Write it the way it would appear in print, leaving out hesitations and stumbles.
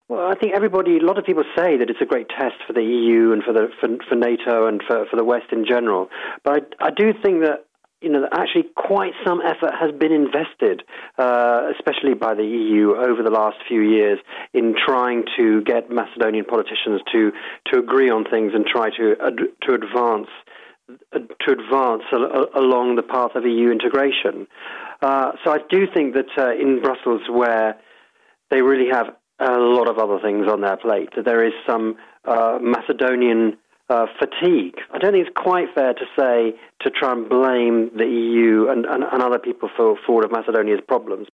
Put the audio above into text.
Well, I think a lot of people say that it's a great test for the EU and for NATO and for the West in general. But I do think that actually quite some effort has been invested, especially by the EU over the last few years, in trying to get Macedonian politicians to agree on things and try to advance along the path of EU integration. So I do think that in Brussels, where they really have a lot of other things on their plate, that there is some Macedonian fatigue. I don't think it's quite fair to try and blame the EU and other people for all of Macedonia's problems,